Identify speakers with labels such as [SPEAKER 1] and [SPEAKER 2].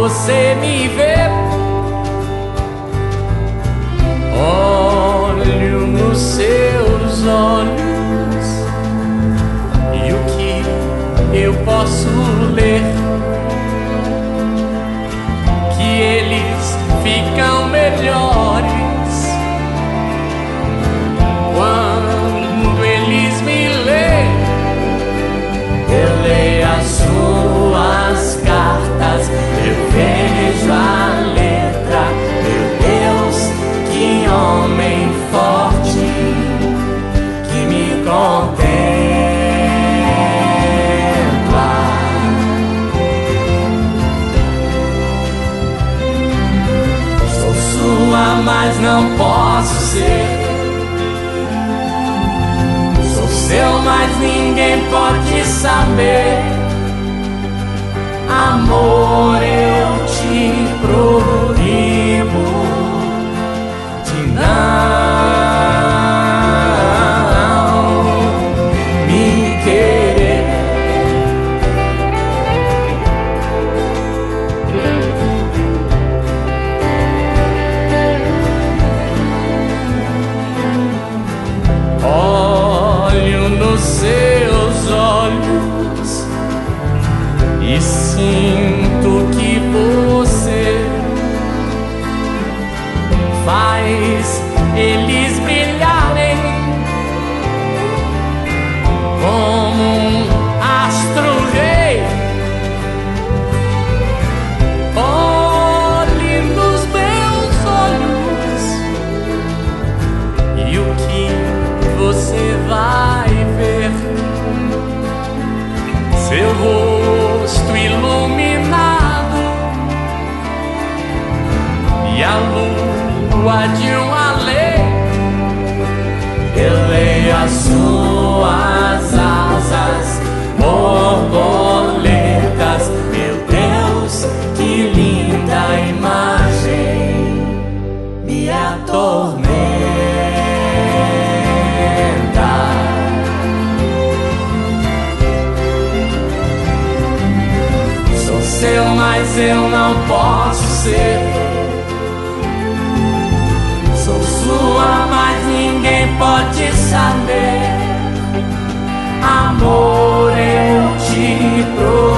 [SPEAKER 1] você me vê. Olho nos seus olhos e o que eu posso ler? Que eles ficam melhores quando eles me leem. Eu leio as suas cartas, eu vejo a letra. Meu Deus, que homem forte que me contempla. Sou sua, mas não posso ser. Sou seu, mas ninguém pode saber. Amor, eu te proíbo de não me querer. Olho nos seus olhos e sinto que você faz eles brilharem como um astro-rei. Olhe nos meus olhos e o que você vai ver? Seu rosto iluminado e a lua de um além. Eu leio as suas asas, borboletas. Meu Deus, que linda imagem me atormenta. Sou seu, mas eu não posso ser. Sou sua, mas ninguém pode saber. Amor, eu te prometo.